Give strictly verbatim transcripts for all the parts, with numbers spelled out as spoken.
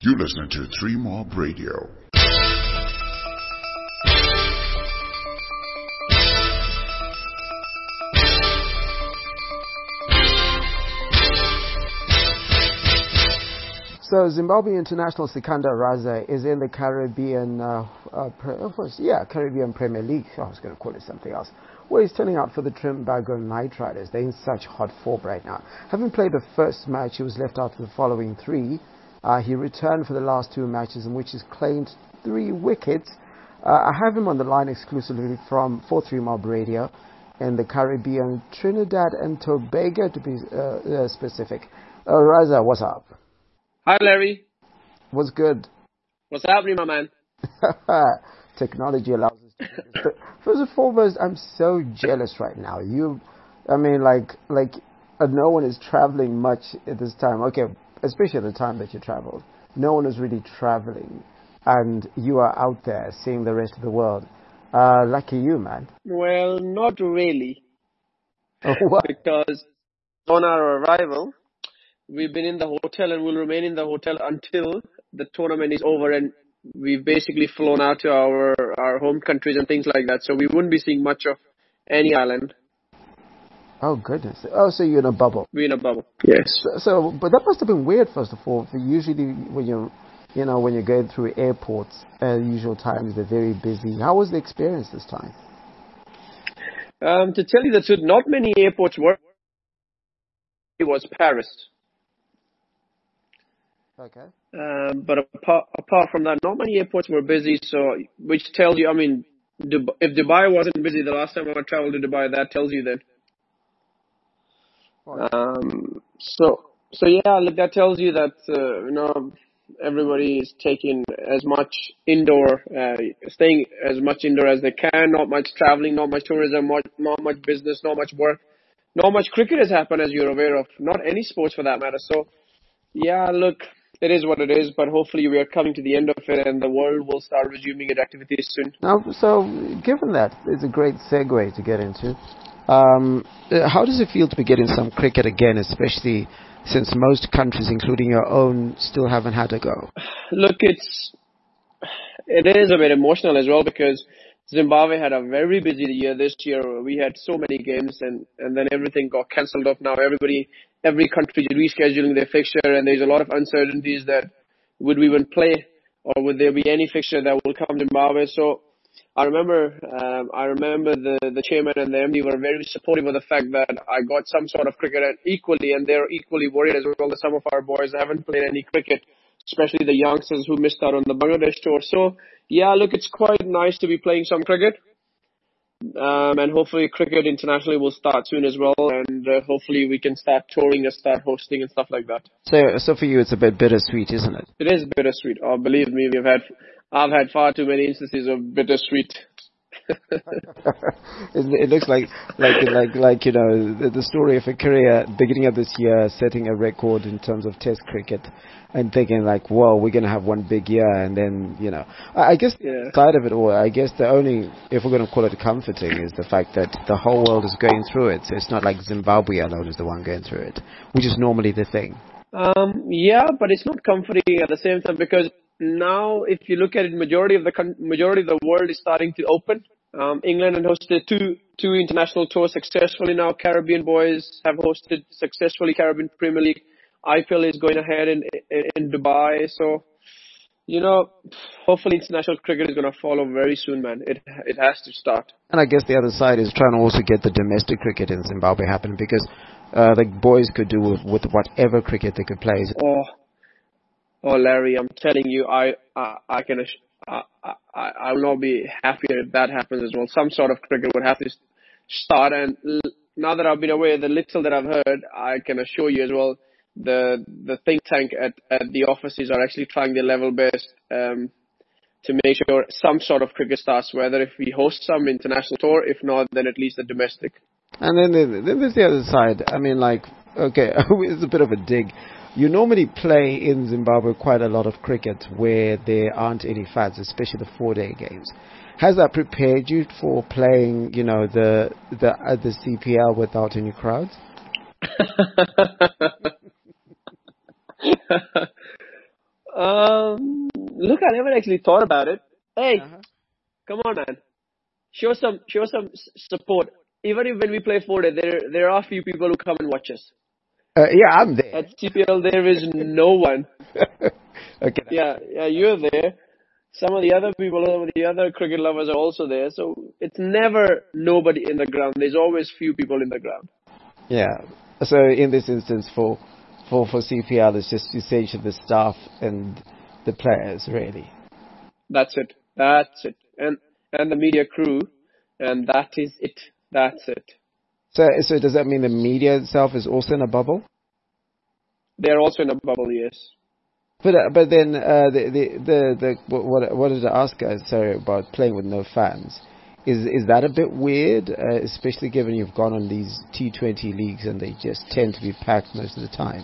You listen to Three Mob Radio. So Zimbabwe international Sikandar Raza is in the Caribbean, uh, uh, pre- yeah, Caribbean Premier League. Oh, I was going to call it something else. Well, he's turning out for the Trinbago Knight Riders. They're in such hot form right now. Having played the first match, he was left out for the following three. Uh, he returned for the last two matches, in which he's claimed three wickets. Uh, I have him on the line exclusively from four three Mob Radio in the Caribbean, Trinidad and Tobago, to be uh, uh, specific. Uh, Raza, what's up? Hi, Larry. What's good? What's happening, my man? Technology allows us to do this. But first and foremost, I'm so jealous right now. You, I mean, like, like uh, no one is traveling much at this time. Okay, especially at the time that you traveled. No one is really traveling. And you are out there seeing the rest of the world. Uh, lucky you, man. Well, not really. Oh, what? Because on our arrival, we've been in the hotel and will remain in the hotel until the tournament is over, and we've basically flown out to our, our home countries and things like that. So we wouldn't be seeing much of any island. Oh, goodness. Oh, so you're in a bubble. We're in a bubble. Yes. So, so, but that must have been weird, first of all. For usually when you're, you know, when you're going through airports, at usual times, they're very busy. How was the experience this time? Um, to tell you the truth, not many airports were. It was Paris. Okay. Um, but apart, apart from that, not many airports were busy, so which tells you, I mean, Dub- if Dubai wasn't busy the last time I traveled to Dubai, that tells you that. Um, so, so yeah, look, that tells you that, uh, you know, everybody is taking as much indoor, uh, staying as much indoor as they can, not much traveling, not much tourism, not, not much business, not much work, not much cricket has happened, as you're aware of, not any sports for that matter. So, yeah, look, it is what it is, but hopefully we are coming to the end of it and the world will start resuming its activities soon. Now, so given that, it's a great segue to get into. Um, uh, how does it feel to be getting some cricket again, especially since most countries, including your own, still haven't had a go? Look, it's it is a bit emotional as well because Zimbabwe had a very busy year this year. We had so many games and, and then everything got cancelled off. Now everybody, every country is rescheduling their fixture and there's a lot of uncertainties that would we even play or would there be any fixture that will come to Zimbabwe. So I remember, um, I remember the, the chairman and the M D were very supportive of the fact that I got some sort of cricket and equally, and they're equally worried as well that some of our boys haven't played any cricket, especially the youngsters who missed out on the Bangladesh tour. So, yeah, look, it's quite nice to be playing some cricket. Um, and hopefully cricket internationally will start soon as well. And uh, hopefully we can start touring and start hosting and stuff like that. So, so for you, it's a bit bittersweet, isn't it? It is bittersweet. Oh, believe me, we've had, I've had far too many instances of bittersweet. It looks like, like, like, like you know, the, the story of a career beginning of this year, setting a record in terms of Test cricket, and thinking like, "Whoa, we're gonna have one big year," and then you know, I, I guess yeah. the side of it all, I guess the only, if we're gonna call it comforting, is the fact that the whole world is going through it. So it's not like Zimbabwe alone is the one going through it, which is normally the thing. Um, yeah, but it's not comforting at the same time because now, if you look at it, majority of the con- majority of the world is starting to open. Um, England had hosted two two international tours successfully now. Caribbean boys have hosted successfully Caribbean Premier League. I P L is going ahead in, in in Dubai. So, you know, hopefully international cricket is going to follow very soon, man. It it has to start. And I guess the other side is trying to also get the domestic cricket in Zimbabwe happening because uh, the boys could do with, with whatever cricket they could play. Oh, oh, Larry, I'm telling you, I I, I can. I, I, I will not be happy if that happens as well. Some sort of cricket would have to start. And l- now that I've been away, the little that I've heard, I can assure you as well, the the think tank at, at the offices are actually trying their level best um, to make sure some sort of cricket starts, whether if we host some international tour, if not, then at least the domestic. And then, there- then there's the other side. I mean, like, okay, it's a bit of a dig. You normally play in Zimbabwe quite a lot of cricket where there aren't any fans, especially the four-day games. Has that prepared you for playing, you know, the the uh, the C P L without any crowds? Um, look, I never actually thought about it. Hey, Uh-huh. come on, man. Show some, show some s- support. Even if when we play four day, there there are a few people who come and watch us. Uh, yeah, I'm there. At C P L, there is no one. Okay. Yeah, yeah, you're there. Some of the other people, some of the other cricket lovers are also there. So it's never nobody in the ground. There's always few people in the ground. Yeah. So in this instance, for for for C P L, it's just essentially the staff and the players, really. That's it. That's it. And and the media crew, and that is it. That's it. So so does that mean the media itself is also in a bubble? They're also in a bubble, yes. But uh, but then uh, the, the the the what what did I ask guys? Sorry, about playing with no fans. Is is that a bit weird, uh, especially given you've gone on these T twenty leagues and they just tend to be packed most of the time?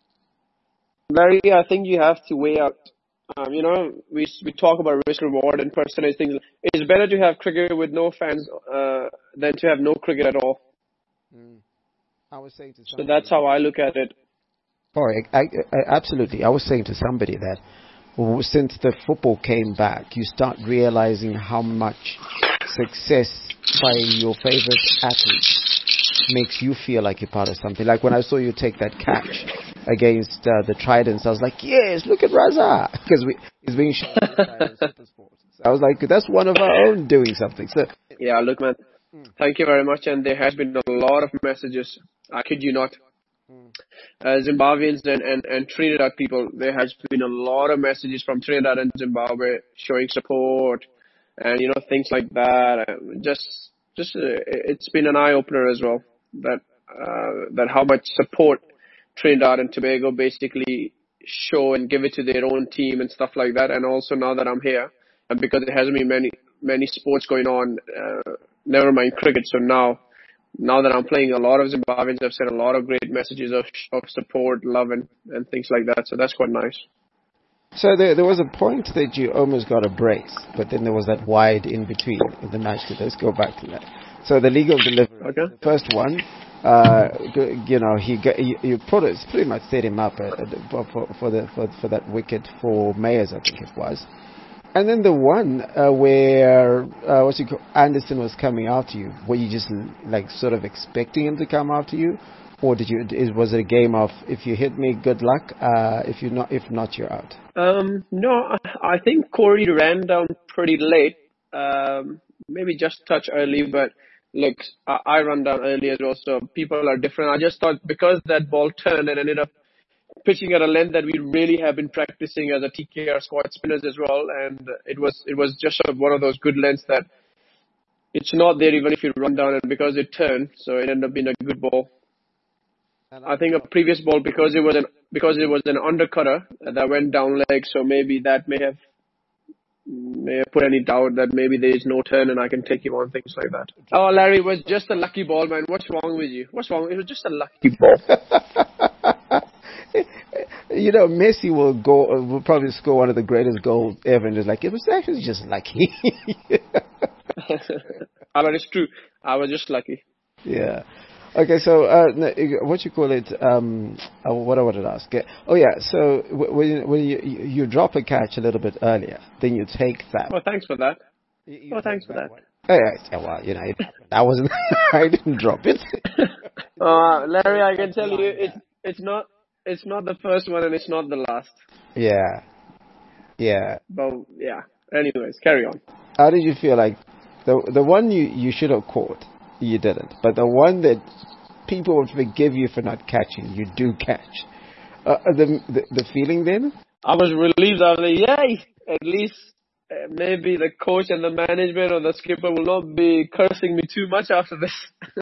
Very, I think you have to weigh out. Um, you know, we we talk about risk reward and percentage things. It's better to have cricket with no fans uh, than to have no cricket at all. Mm. I was saying to So somebody. that's how I look at it. Oh, I, I, I, absolutely. I was saying to somebody that w- since the football came back, you start realizing how much success by your favorite athlete makes you feel like you're part of something. Like when I saw you take that catch against uh, the Tridents, I was like, yes, look at Raza. Because he's being shown on Super Sports. So I was like, that's one of our own doing something. So Yeah, look, man. Thank you very much. And there has been a lot of messages. I kid you not. Uh, Zimbabweans and, and, and Trinidad people, there has been a lot of messages from Trinidad and Zimbabwe showing support and, you know, things like that. Uh, Just, just, uh, it's been an eye opener as well that, uh, that how much support Trinidad and Tobago basically show and give it to their own team and stuff like that. And also now that I'm here, and because there hasn't been many, many sports going on, uh, never mind cricket. So now, now that I'm playing, a lot of Zimbabweans have sent a lot of great messages of of support, love, and, and things like that. So that's quite nice. So there, there was a point that you almost got a brace, but then there was that wide in between in the match. Let's go back to that. So the legal delivery, Okay. the first one, uh, you know, he got, you, you pretty, pretty much set him up uh, for for the for, for that wicket for Mayers, I think it was. And then the one uh, where uh, what you call Anderson was coming after you, were you just like sort of expecting him to come after you, or did you? Is, was it a game of if you hit me, good luck. Uh, if you not, if not, you're out. Um, no, I I think Corey ran down pretty late. Um, maybe just touch early, but look, I, I ran down early as well. So people are different. I just thought because that ball turned and ended up pitching at a length that we really have been practicing as a T K R squad spinners as well, and it was it was just sort of one of those good lengths that it's not there even if you run down, and because it turned, so it ended up being a good ball. I think a previous ball because it was an because it was an undercutter that went down leg, so maybe that may have may have put any doubt that maybe there is no turn and I can take him on, things like that. Oh, Larry, it was just a lucky ball, man. What's wrong with you? What's wrong? It was just a lucky ball. You know, Messi will go will probably score one of the greatest goals ever, and it's like it was actually just lucky. I mean, it's true. I was just lucky. Yeah. Okay, so uh, no, what you call it? Um, uh, what I wanted to ask. Oh yeah, so w- when you, when you you drop a catch a little bit earlier, then you take that. Oh, thanks for that. You, you Oh, thanks for that. one. Oh, yeah, well, you know, it, I wasn't. I didn't drop it. uh, Larry, I can tell you, it's it's not it's not the first one and it's not the last. Yeah. Yeah. But yeah. Anyways, carry on. How did you feel like the the one you you should have caught? You didn't. But the one that people would forgive you for not catching, you do catch. Uh, the, the the feeling then? I was relieved. I was like, yay! At least uh, maybe the coach and the management or the skipper will not be cursing me too much after this.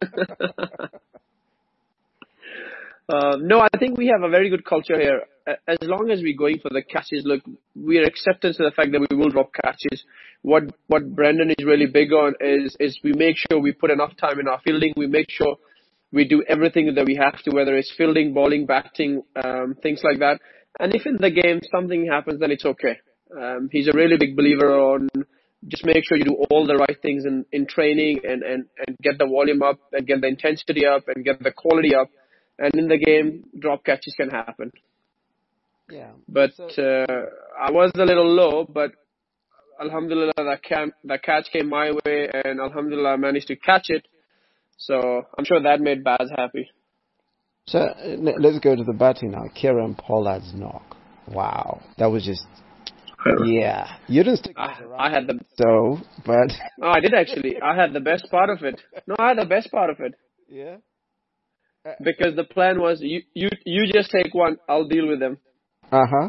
uh, no, I think we have a very good culture here. As long as we're going for the catches, look, we're acceptance of the fact that we will drop catches. What what Brendan is really big on is is we make sure we put enough time in our fielding. We make sure we do everything that we have to, whether it's fielding, bowling, batting, um, things like that. And if in the game something happens, then it's okay. Um, he's a really big believer on just make sure you do all the right things in, in training and, and, and get the volume up and get the intensity up and get the quality up. And in the game, drop catches can happen. Yeah. But So, uh, I was a little low, but Alhamdulillah, that, can, that catch came my way, and Alhamdulillah, I managed to catch it. So I'm sure that made Baz happy. so uh, let's go to the batting now. Kieran Pollard's knock. Wow. That was just, yeah. You didn't stick I, I had the... So, but... No, I did actually. I had the best part of it. No, I had the best part of it. Yeah? Because the plan was, you, you, you just take one, I'll deal with them. Uh-huh.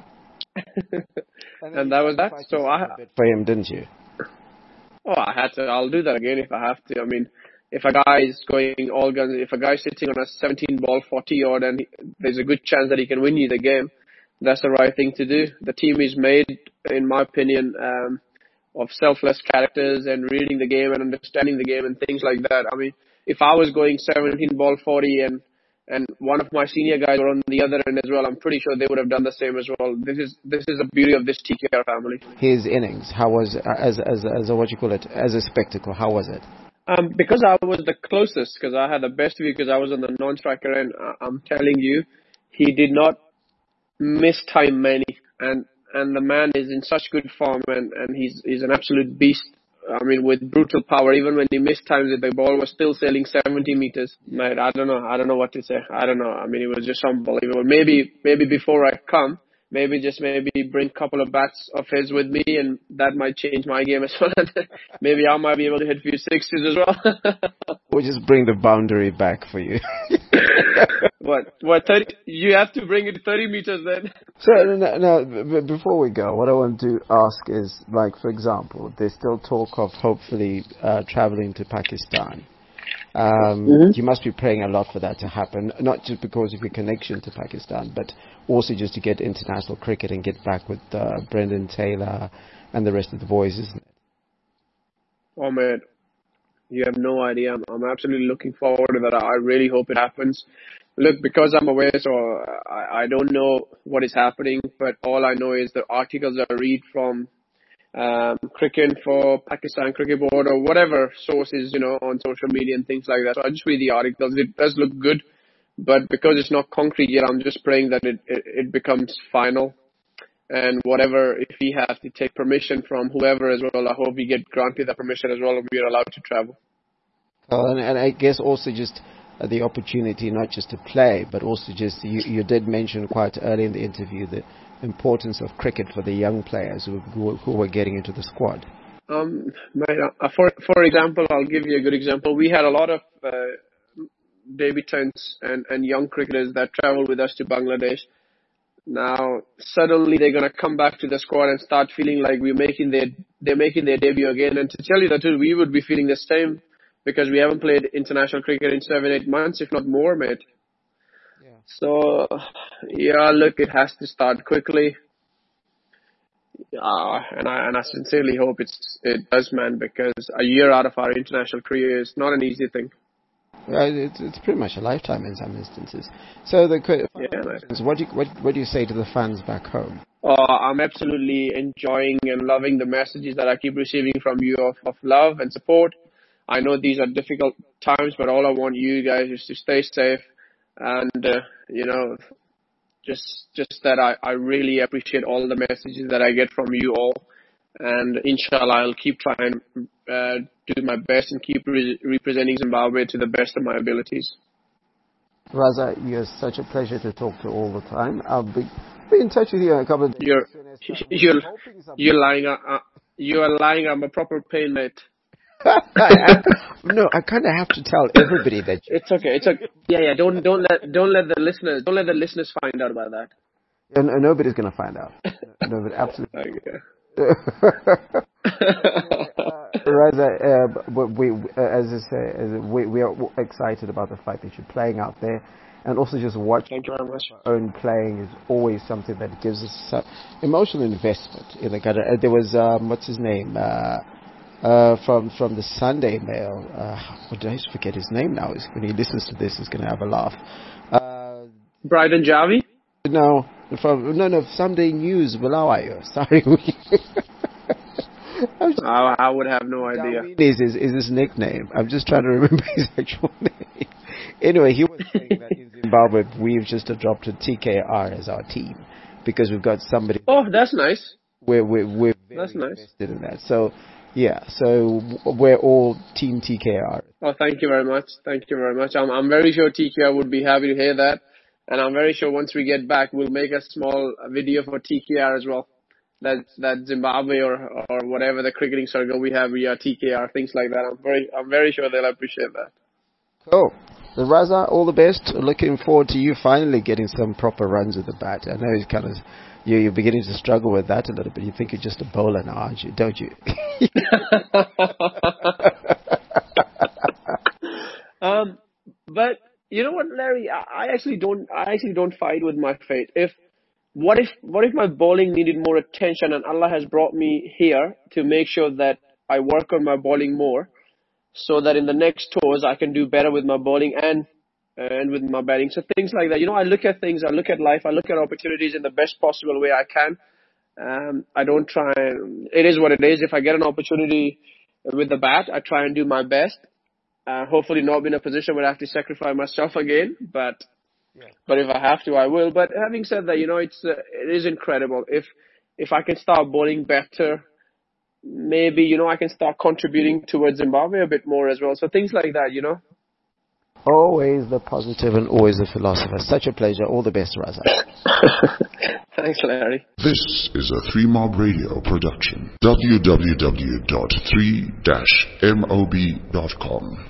and, and that was that. So I... For him, didn't you? Oh, I had to. I'll do that again if I have to. I mean, if a guy is going all guns, if a guy's sitting on a seventeen ball, forty odd, and he, there's a good chance that he can win you the game, that's the right thing to do. The team is made, in my opinion, um, of selfless characters and reading the game and understanding the game and things like that. I mean, if I was going seventeen ball, forty, and and one of my senior guys were on the other end as well, I'm pretty sure they would have done the same as well. This is this is the beauty of this T K R family. His innings, how was as as as a, what you call it, as a spectacle? How was it? Um, because I was the closest, because I had the best view, because I was on the non-striker end. I'm telling you, he did not miss time many, and and the man is in such good form, and and he's he's an absolute beast. I mean, with brutal power. Even when he missed times, the ball was still sailing seventy meters. Mate, I don't know. I don't know what to say. I don't know. I mean, it was just unbelievable. Maybe, maybe before I come, maybe just maybe bring a couple of bats of his with me, and that might change my game as well. Maybe I might be able to hit a few sixes as well. We'll just bring the boundary back for you. What? What? thirty? You have to bring it thirty meters then. So no, no, before we go, what I want to ask is, like, for example, there's still talk of hopefully uh, traveling to Pakistan. Um, mm-hmm. You must be praying a lot for that to happen, not just because of your connection to Pakistan, but also just to get international cricket and get back with uh, Brendan Taylor and the rest of the boys, isn't it? Oh man, you have no idea. I'm, I'm absolutely looking forward to that. I really hope it happens. Look, because I'm away, so I, I don't know what is happening, but all I know is the articles I read from um, Cricket for Pakistan Cricket Board or whatever sources, you know, on social media and things like that. So I just read the articles. It does look good, but because it's not concrete yet, I'm just praying that it, it, it becomes final. And whatever, if we have to take permission from whoever as well, I hope we get granted that permission as well and we are allowed to travel. Oh, and, and I guess also just uh, the opportunity not just to play, but also just, you, you did mention quite early in the interview the importance of cricket for the young players who, who, who were getting into the squad. Um, uh, for, for example, I'll give you a good example. We had a lot of uh, debutants and, and young cricketers that traveled with us to Bangladesh. Now, suddenly they're going to come back to the squad and start feeling like we're making their, they're making their debut again. And to tell you the truth, we would be feeling the same because we haven't played international cricket in seven, eight months, if not more, mate. Yeah. So, yeah, look, it has to start quickly. Uh, and I and I sincerely hope it's it does, man, because a year out of our international career is not an easy thing. Uh, it's, it's pretty much a lifetime in some instances. So the yeah, what do you what what do you say to the fans back home? Oh, I'm absolutely enjoying and loving the messages that I keep receiving from you of, of love and support. I know these are difficult times, but all I want you guys is to stay safe and uh, you know, just just that I, I really appreciate all the messages that I get from you all. And inshallah, I'll keep trying uh, do my best and keep re- representing Zimbabwe to the best of my abilities. Raza, you're such a pleasure to talk to all the time. I'll be, be in touch with you in a couple of days. You're, you're, you're lying. Uh, you are lying. I'm a proper pain, mate. No, I kind of have to tell everybody that. You it's okay. It's okay. Yeah, yeah. Don't don't let don't let the listeners don't let the listeners find out about that. Yeah, no, nobody's gonna find out. No, but absolutely. Okay. uh, Raza, uh, we, uh, as I say, as we, we are excited about the fact that you're playing out there, and also just watching Thank you very much. Our own playing is always something that gives us uh, emotional investment in the gutter. Uh, there was um, what's his name uh, uh, from from the Sunday Mail. Uh, what did I just forget his name now? When he listens to this, he's going to have a laugh. Uh, Bryden Javi. No, from no no Sunday News. Bulawayo. Sorry. I, I would have no idea. Is, is is his nickname? I'm just trying to remember his actual name. Anyway, he was saying that in Zimbabwe we've just adopted T K R as our team, because we've got somebody. Oh, that's nice. We're we're, we're very that's nice. invested in that. So yeah, so we're all Team T K R. Oh, thank you very much. Thank you very much. I'm I'm very sure T K R would be happy to hear that, and I'm very sure once we get back, we'll make a small video for T K R as well. That that Zimbabwe or or whatever the cricketing circle we have, we are T K R, things like that. I'm very I'm very sure they'll appreciate that. Cool. So Raza, all the best. Looking forward to you finally getting some proper runs with the bat. I know it's kind of you you're beginning to struggle with that a little bit. You think you're just a bowler now, aren't you? Don't you? um, but you know what, Larry? I, I actually don't. I actually don't fight with my fate. If What if what if my bowling needed more attention and Allah has brought me here to make sure that I work on my bowling more so that in the next tours I can do better with my bowling and and with my batting. So things like that. You know, I look at things, I look at life, I look at opportunities in the best possible way I can. Um, I don't try and, it is what it is. If I get an opportunity with the bat, I try and do my best. Uh, hopefully not be in a position where I have to sacrifice myself again, but Yeah. But if I have to, I will. But having said that, you know, it's uh, it is incredible. If if I can start bowling better, maybe, you know, I can start contributing towards Zimbabwe a bit more as well. So things like that, you know. Always the positive and always the philosopher. Such a pleasure. All the best, Raza. Thanks, Larry. This is a three mob Radio production. w w w dot three dash mob dot com